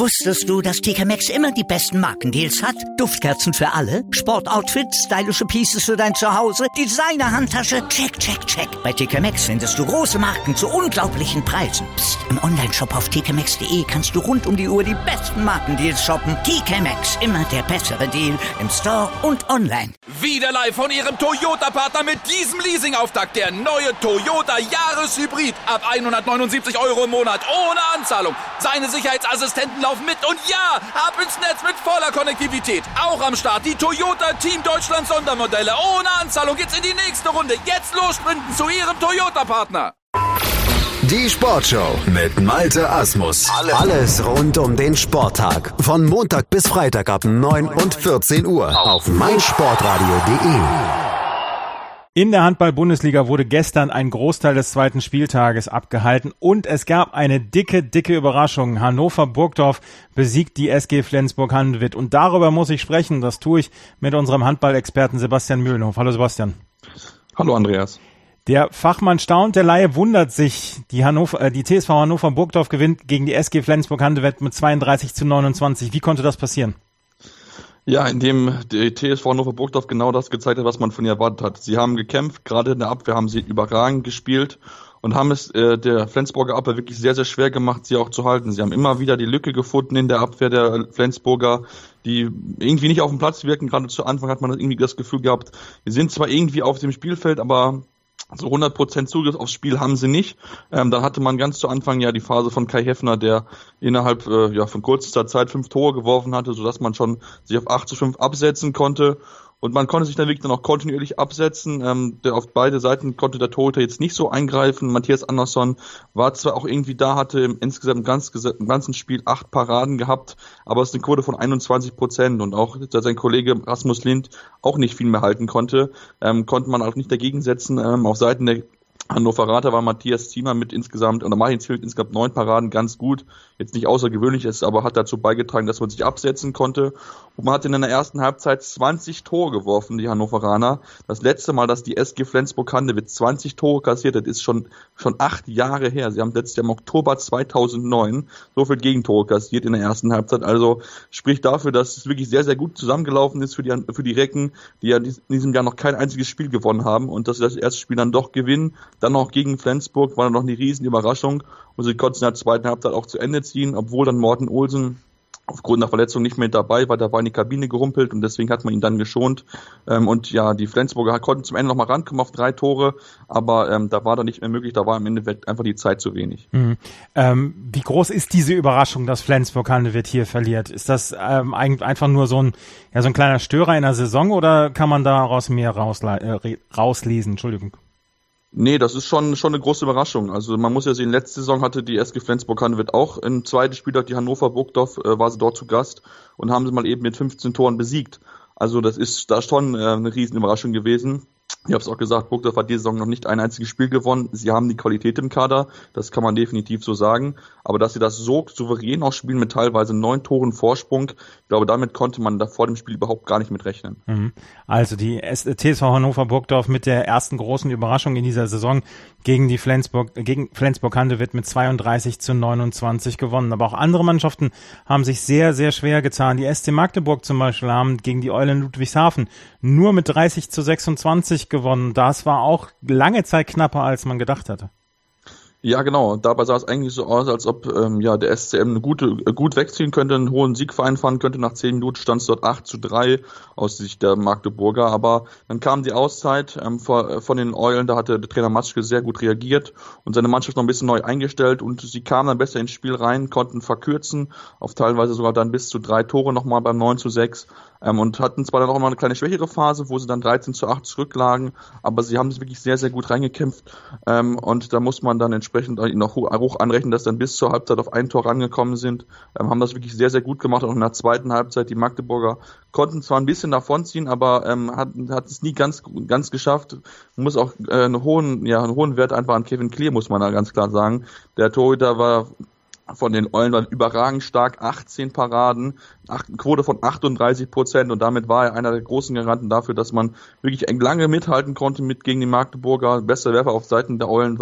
Wusstest du, dass TK Maxx immer die besten Markendeals hat? Duftkerzen für alle, Sportoutfits, stylische Pieces für dein Zuhause, Designer-Handtasche, check, check, check. Bei TK Maxx findest du große Marken zu unglaublichen Preisen. Psst. Im Onlineshop auf tkmaxx.de kannst du rund um die Uhr die besten Markendeals shoppen. TK Maxx, immer der bessere Deal im Store und online. Wieder live von Ihrem Toyota-Partner mit diesem Leasing-Auftakt. Der neue Toyota Jahreshybrid. Ab 179 € im Monat. Ohne Anzahlung. Seine Sicherheitsassistenten laufen mit. Und ja, ab ins Netz mit voller Konnektivität. Auch am Start die Toyota Team Deutschland Sondermodelle. Ohne Anzahlung geht's in die nächste Runde. Jetzt los sprinten zu Ihrem Toyota-Partner. Die Sportshow mit Malte Asmus. Alles rund um den Sporttag. Von Montag bis Freitag ab 9 und 14 Uhr auf meinsportradio.de. In der Handball-Bundesliga wurde gestern ein Großteil des zweiten Spieltages abgehalten und es gab eine dicke Überraschung. Hannover Burgdorf besiegt die SG Flensburg-Handewitt und darüber muss ich sprechen. Das tue ich mit unserem Handball-Experten Sebastian Mühlenhof. Hallo Sebastian. Hallo Andreas. Der Fachmann staunt, der Laie wundert sich. Die TSV Hannover Burgdorf gewinnt gegen die SG Flensburg-Handewitt mit 32-29. Wie konnte das passieren? Ja, indem die TSV Hannover Burgdorf genau das gezeigt hat, was man von ihr erwartet hat. Sie haben gekämpft, gerade in der Abwehr haben sie überragend gespielt und haben es der Flensburger Abwehr wirklich sehr, sehr schwer gemacht, sie auch zu halten. Sie haben immer wieder die Lücke gefunden in der Abwehr der Flensburger, die irgendwie nicht auf dem Platz wirken. Gerade zu Anfang hat man irgendwie das Gefühl gehabt, wir sind zwar irgendwie auf dem Spielfeld, aber so 100% Zugriff aufs Spiel haben sie nicht. Dann hatte man ganz zu Anfang ja die Phase von Kai Heffner, der innerhalb von kürzester Zeit 5 Tore geworfen hatte, sodass man schon sich auf 8-5 absetzen konnte. Und man konnte sich dann wirklich dann auch kontinuierlich absetzen. Auf beide Seiten konnte der Torhüter jetzt nicht so eingreifen. Matthias Andersson war zwar auch irgendwie da, hatte insgesamt im ganzen Spiel 8 Paraden gehabt, aber es ist eine Quote von 21%. Und auch, da sein Kollege Rasmus Lind auch nicht viel mehr halten konnte, konnte man auch nicht dagegen setzen. Auf Seiten der Hannoveraner war Matthias Ziemer mit Martin Ziel mit insgesamt 9 Paraden ganz gut. Jetzt nicht außergewöhnlich ist, aber hat dazu beigetragen, dass man sich absetzen konnte. Und man hat in der ersten Halbzeit 20 Tore geworfen, die Hannoveraner. Das letzte Mal, dass die SG Flensburg-Handewitt 20 Tore kassiert hat, ist schon 8 Jahre her. Sie haben letztes Jahr im Oktober 2009 so viel Gegentore kassiert in der ersten Halbzeit. Also spricht dafür, dass es wirklich sehr, sehr gut zusammengelaufen ist für die Recken, die ja in diesem Jahr noch kein einziges Spiel gewonnen haben. Und dass sie das erste Spiel dann doch gewinnen. Dann noch gegen Flensburg war dann noch eine riesen Überraschung und sie konnten es in der zweiten Halbzeit auch zu Ende ziehen, obwohl dann Morten Olsen aufgrund einer Verletzung nicht mehr dabei war, da war in die Kabine gehumpelt und deswegen hat man ihn dann geschont. Und ja, die Flensburger konnten zum Ende noch mal rankommen auf 3 Tore, aber da war dann nicht mehr möglich, da war im Endeffekt einfach die Zeit zu wenig. Mhm. Wie groß ist diese Überraschung, dass Flensburg-Handewitt hier verliert? Ist das einfach nur so ein kleiner Störer in der Saison oder kann man daraus mehr rauslesen? Entschuldigung. Nee, das ist schon eine große Überraschung. Also man muss ja sehen, letzte Saison hatte die SG Flensburg-Handewitt auch im zweiten Spieltag die Hannover Burgdorf, war sie dort zu Gast und haben sie mal eben mit 15 Toren besiegt. Also das ist da schon eine riesen Überraschung gewesen. Ich habe es auch gesagt, Burgdorf hat diese Saison noch nicht ein einziges Spiel gewonnen. Sie haben die Qualität im Kader, das kann man definitiv so sagen. Aber dass sie das so souverän auch spielen mit teilweise 9 Toren Vorsprung, ich glaube, damit konnte man da vor dem Spiel überhaupt gar nicht mit rechnen. Also die TSV Hannover Burgdorf mit der ersten großen Überraschung in dieser Saison gegen Flensburg-Handewitt mit 32-29 gewonnen. Aber auch andere Mannschaften haben sich sehr, sehr schwer getan. Die SC Magdeburg zum Beispiel haben gegen die Eulen Ludwigshafen nur mit 30-26 gewonnen. Das war auch lange Zeit knapper, als man gedacht hatte. Ja, genau. Dabei sah es eigentlich so aus, als ob der SCM gut wegziehen könnte, einen hohen Sieg einfahren könnte. Nach 10 Minuten stand es dort 8-3 aus Sicht der Magdeburger. Aber dann kam die Auszeit von den Eulen. Da hatte der Trainer Matschke sehr gut reagiert und seine Mannschaft noch ein bisschen neu eingestellt. Und sie kamen dann besser ins Spiel rein, konnten verkürzen, auf teilweise sogar dann bis zu 3 Tore nochmal beim 9-6. Und hatten zwar dann auch mal eine kleine schwächere Phase, wo sie dann 13-8 zurücklagen, aber sie haben sich wirklich sehr, sehr gut reingekämpft. Und da muss man dann entsprechend noch hoch anrechnen, dass dann bis zur Halbzeit auf 1 Tor rangekommen sind. Haben das wirklich sehr, sehr gut gemacht. Und in der zweiten Halbzeit, die Magdeburger konnten zwar ein bisschen davonziehen, aber hat es nie ganz geschafft. Man muss auch einen hohen Wert einfach an Kevin Kleer, muss man da ganz klar sagen. Der Torhüter war von den Eulen waren überragend stark, 18 Paraden, Quote von 38% und damit war er einer der großen Garanten dafür, dass man wirklich lange mithalten konnte gegen die Magdeburger. Bester Werfer auf Seiten der Eulen war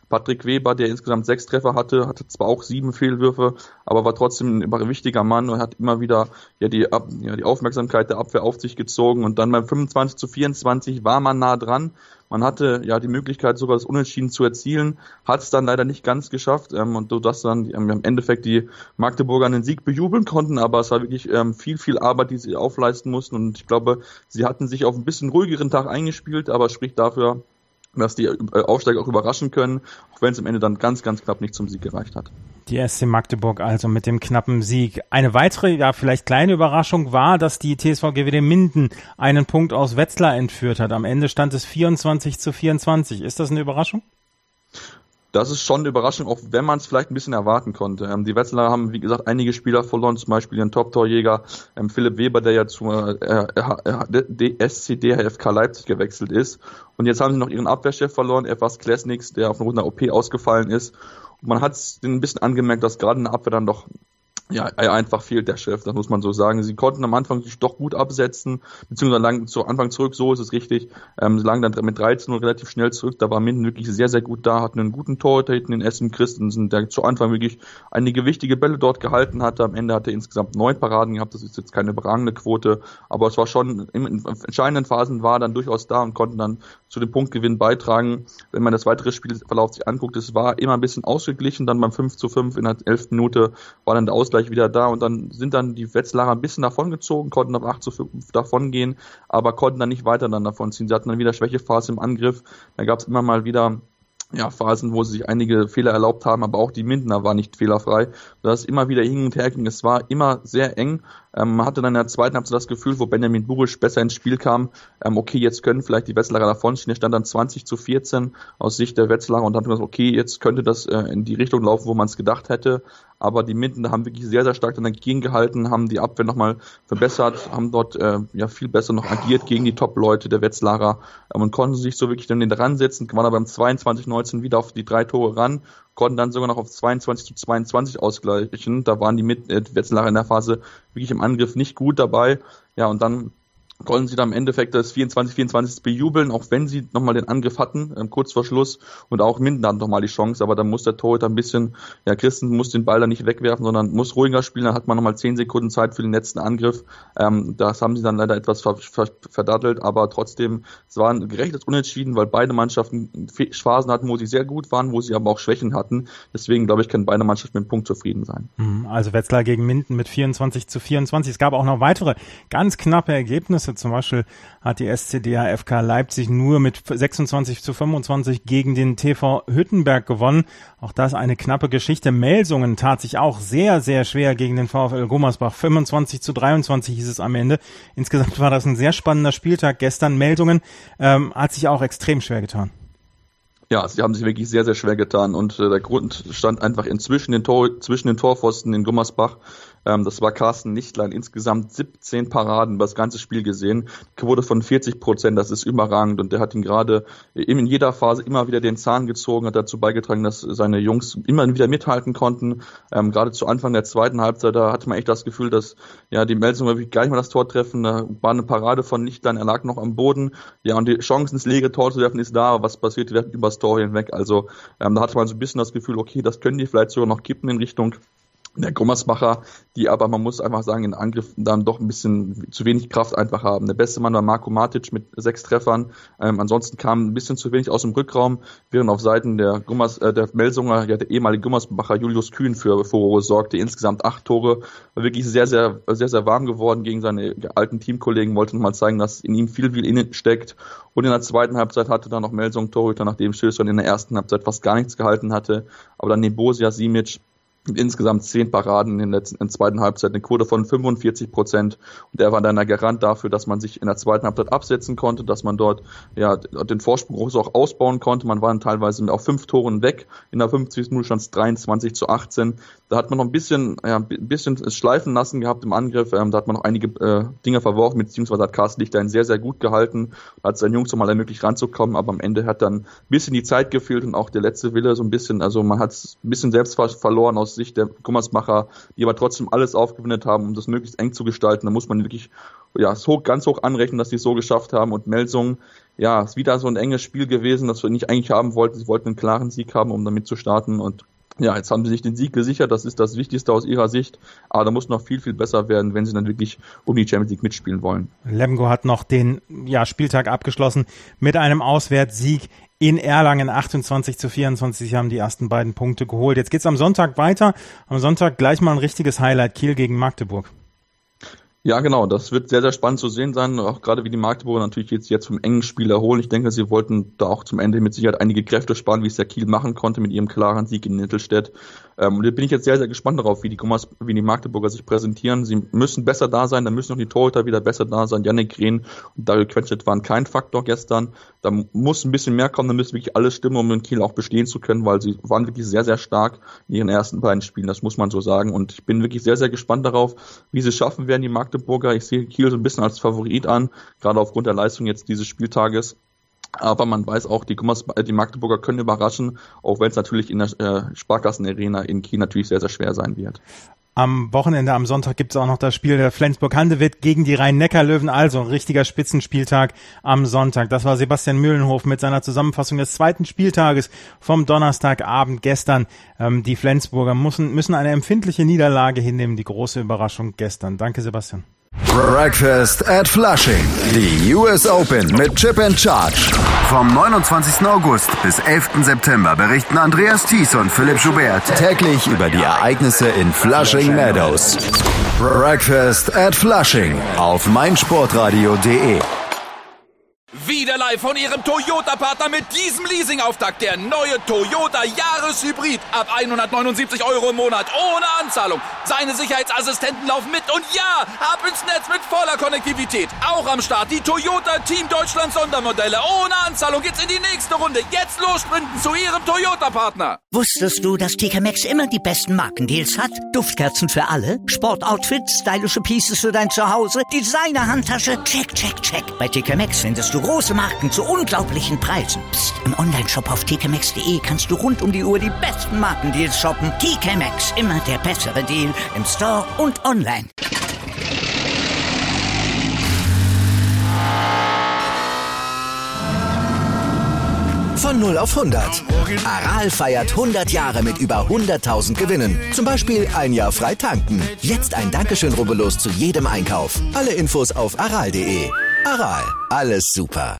Patrick Weber, der insgesamt 6 Treffer hatte zwar auch 7 Fehlwürfe, aber war trotzdem ein wichtiger Mann und hat immer wieder die Aufmerksamkeit der Abwehr auf sich gezogen. Und dann beim 25-24 war man nah dran. Man hatte ja die Möglichkeit, sogar das Unentschieden zu erzielen, hat es dann leider nicht ganz geschafft und so dass dann im Endeffekt die Magdeburger einen Sieg bejubeln konnten, aber es war wirklich viel Arbeit, die sie aufleisten mussten und ich glaube, sie hatten sich auf ein bisschen ruhigeren Tag eingespielt, aber spricht dafür, dass die Aufsteiger auch überraschen können, auch wenn es am Ende dann ganz knapp nicht zum Sieg gereicht hat. Die SC Magdeburg also mit dem knappen Sieg. Eine weitere, ja vielleicht kleine Überraschung war, dass die TSV GWD Minden einen Punkt aus Wetzlar entführt hat. Am Ende stand es 24-24. Ist das eine Überraschung? Das ist schon eine Überraschung, auch wenn man es vielleicht ein bisschen erwarten konnte. Die Wetzlar haben, wie gesagt, einige Spieler verloren, zum Beispiel ihren Top-Torjäger Philipp Weber, der ja zur SC DHFK Leipzig gewechselt ist. Und jetzt haben sie noch ihren Abwehrchef verloren, Evas Klesniks, der auf einer OP ausgefallen ist. Und man hat es ein bisschen angemerkt, dass gerade in der Abwehr dann doch einfach fehlt der Chef, das muss man so sagen. Sie konnten am Anfang sich doch gut absetzen, beziehungsweise lagen zu Anfang zurück, so ist es richtig. Sie lagen dann mit 13-0 relativ schnell zurück, da war Minden wirklich sehr gut da, hatten einen guten Torhüter hinten in Essen Christensen, der zu Anfang wirklich einige wichtige Bälle dort gehalten hatte. Am Ende hatte er insgesamt 9 Paraden gehabt, das ist jetzt keine überragende Quote, aber es war schon, in entscheidenden Phasen war er dann durchaus da und konnten dann zu dem Punktgewinn beitragen. Wenn man das weitere Spielverlauf sich anguckt, es war immer ein bisschen ausgeglichen, dann beim 5:5 in der 11. Minute war dann der Ausgleich wieder da und dann sind dann die Wetzlarer ein bisschen davongezogen, konnten auf 8:5 davongehen, aber konnten dann nicht weiter dann davonziehen. Sie hatten dann wieder Schwächephase im Angriff, da gab es immer mal wieder Phasen, wo sie sich einige Fehler erlaubt haben, aber auch die Mindener war nicht fehlerfrei, sodass es immer wieder hin und her ging. Es war immer sehr eng. Man hatte dann in der zweiten Halbzeit das Gefühl, wo Benjamin Burisch besser ins Spiel kam, okay, jetzt können vielleicht die Wetzlarer davonstehen. Er stand dann 20-14 aus Sicht der Wetzlarer und hat gesagt, okay, jetzt könnte das in die Richtung laufen, wo man es gedacht hätte. Aber die Mindener haben wirklich sehr stark dagegen gehalten, haben die Abwehr nochmal verbessert, haben dort viel besser noch agiert gegen die Top-Leute der Wetzlarer und konnten sich so wirklich dann dran setzen, waren aber beim 22-19 wieder auf die 3 Tore ran, konnten dann sogar noch auf 22-22 ausgleichen. Da waren die Wetzlarer in der Phase wirklich im Angriff nicht gut dabei. Ja, und dann konnten sie dann im Endeffekt das 24-24 bejubeln, auch wenn sie nochmal den Angriff hatten, kurz vor Schluss. Und auch Minden hat nochmal die Chance, aber dann muss der Torhüter ein bisschen, Christen muss den Ball dann nicht wegwerfen, sondern muss ruhiger spielen. Dann hat man nochmal 10 Sekunden Zeit für den letzten Angriff. Das haben sie dann leider etwas verdattelt, aber trotzdem, es war ein gerechtes Unentschieden, weil beide Mannschaften Phasen hatten, wo sie sehr gut waren, wo sie aber auch Schwächen hatten. Deswegen, glaube ich, können beide Mannschaften mit dem Punkt zufrieden sein. Also Wetzlar gegen Minden mit 24-24. Es gab auch noch weitere ganz knappe Ergebnisse. Zum Beispiel hat die SC DHFK Leipzig nur mit 26-25 gegen den TV Hüttenberg gewonnen. Auch das eine knappe Geschichte. Melsungen tat sich auch sehr schwer gegen den VfL Gummersbach. 25-23 hieß es am Ende. Insgesamt war das ein sehr spannender Spieltag gestern. Melsungen hat sich auch extrem schwer getan. Ja, sie haben sich wirklich sehr schwer getan und der Grund stand einfach zwischen den Torpfosten in Gummersbach. Das war Carsten Nichtlein, insgesamt 17 Paraden über das ganze Spiel gesehen, Quote von 40%, das ist überragend und der hat ihn gerade in jeder Phase immer wieder den Zahn gezogen, hat dazu beigetragen, dass seine Jungs immer wieder mithalten konnten. Gerade zu Anfang der zweiten Halbzeit, da hatte man echt das Gefühl, dass die Melsungen wirklich gar nicht mal das Tor treffen, da war eine Parade von Nichtlein, er lag noch am Boden, und die Chance ins leere Tor zu werfen ist da, aber was passiert, die werfen übers Tor hinweg, also da hatte man so ein bisschen das Gefühl, okay, das können die vielleicht sogar noch kippen in Richtung der Gummersbacher, die aber, man muss einfach sagen, in Angriff dann doch ein bisschen zu wenig Kraft einfach haben. Der beste Mann war Marko Matic mit 6 Treffern. Ansonsten kam ein bisschen zu wenig aus dem Rückraum, während auf Seiten der Melsunger, der ehemalige Gummersbacher Julius Kühn für Furore sorgte. Insgesamt 8 Tore. War wirklich sehr warm geworden gegen seine alten Teamkollegen. Wollte nochmal zeigen, dass in ihm viel innen steckt. Und in der zweiten Halbzeit hatte dann noch Melsung Torhüter, nachdem Schilson in der ersten Halbzeit fast gar nichts gehalten hatte. Aber dann Nebosia Simic mit insgesamt 10 Paraden in der zweiten Halbzeit, eine Quote von 45%. Und er war dann der Garant dafür, dass man sich in der zweiten Halbzeit absetzen konnte, dass man dort den Vorsprung auch ausbauen konnte. Man war dann teilweise auf 5 Toren weg. In der 50. Minute stand es 23-18. Da hat man noch ein bisschen es schleifen lassen gehabt im Angriff. Da hat man noch einige Dinge verworfen, beziehungsweise hat Carsten Lichtlein sehr gut gehalten. Hat seinen Jungs nochmal ermöglicht ranzukommen, aber am Ende hat dann ein bisschen die Zeit gefehlt und auch der letzte Wille so ein bisschen, also man hat es ein bisschen selbst verloren aus Sicht der Gummersbacher, die aber trotzdem alles aufgewendet haben, um das möglichst eng zu gestalten. Da muss man wirklich ganz hoch anrechnen, dass die es so geschafft haben. Und Melsungen, ja, es ist wieder so ein enges Spiel gewesen, das wir nicht eigentlich haben wollten. Sie wollten einen klaren Sieg haben, um damit zu starten, und ja, jetzt haben sie sich den Sieg gesichert, das ist das Wichtigste aus ihrer Sicht, aber da muss noch viel, viel besser werden, wenn sie dann wirklich um die Champions League mitspielen wollen. Lemgo hat noch den Spieltag abgeschlossen mit einem Auswärtssieg in Erlangen, 28-24. Sie haben die ersten beiden Punkte geholt. Jetzt geht's am Sonntag weiter. Am Sonntag gleich mal ein richtiges Highlight, Kiel gegen Magdeburg. Ja, genau, das wird sehr, sehr spannend zu sehen sein, auch gerade wie die Magdeburger natürlich jetzt vom engen Spiel erholen. Ich denke, sie wollten da auch zum Ende mit Sicherheit einige Kräfte sparen, wie es der Kiel machen konnte mit ihrem klaren Sieg in Nittelstedt. Und da bin ich jetzt sehr, sehr gespannt darauf, wie die Magdeburger sich präsentieren. Sie müssen besser da sein, da müssen auch die Torhüter wieder besser da sein. Jannik Rehn und Dario Quenstedt waren kein Faktor gestern. Da muss ein bisschen mehr kommen, da müssen wirklich alles stimmen, um in Kiel auch bestehen zu können, weil sie waren wirklich sehr, sehr stark in ihren ersten beiden Spielen, das muss man so sagen. Und ich bin wirklich sehr, sehr gespannt darauf, wie sie es schaffen werden, die Magdeburger. Ich sehe Kiel so ein bisschen als Favorit an, gerade aufgrund der Leistung jetzt dieses Spieltages. Aber man weiß auch, die Magdeburger können überraschen, auch wenn es natürlich in der Sparkassen-Arena in Kiel natürlich sehr, sehr schwer sein wird. Am Wochenende, am Sonntag gibt's auch noch das Spiel der Flensburg-Handewitt gegen die Rhein-Neckar-Löwen, also ein richtiger Spitzenspieltag am Sonntag. Das war Sebastian Mühlenhof mit seiner Zusammenfassung des zweiten Spieltages vom Donnerstagabend gestern. Die Flensburger müssen eine empfindliche Niederlage hinnehmen, die große Überraschung gestern. Danke, Sebastian. Breakfast at Flushing. Die US Open mit Chip and Charge. Vom 29. August bis 11. September berichten Andreas Thies und Philipp Joubert täglich über die Ereignisse in Flushing Meadows. Breakfast at Flushing auf meinsportradio.de. Wieder live von Ihrem Toyota-Partner mit diesem Leasing-Auftakt. Der neue Toyota Jahreshybrid. Ab 179 € im Monat. Ohne Anzahlung. Seine Sicherheitsassistenten laufen mit. Und ja, ab ins Netz mit voller Konnektivität. Auch am Start die Toyota Team Deutschland Sondermodelle. Ohne Anzahlung geht's in die nächste Runde. Jetzt los sprinten zu Ihrem Toyota-Partner. Wusstest du, dass TK Maxx immer die besten Markendeals hat? Duftkerzen für alle, Sportoutfits, stylische Pieces für dein Zuhause, Designer-Handtasche, check, check, check. Bei TK Maxx findest du große Marken zu unglaublichen Preisen. Psst. Im Onlineshop auf tkmaxx.de kannst du rund um die Uhr die besten Markendeals shoppen. TK Maxx, immer der bessere Deal im Store und online. Von 0 auf 100. Aral feiert 100 Jahre mit über 100.000 Gewinnen. Zum Beispiel ein Jahr frei tanken. Jetzt ein Dankeschön, rubbellos zu jedem Einkauf. Alle Infos auf aral.de. Aral, alles super.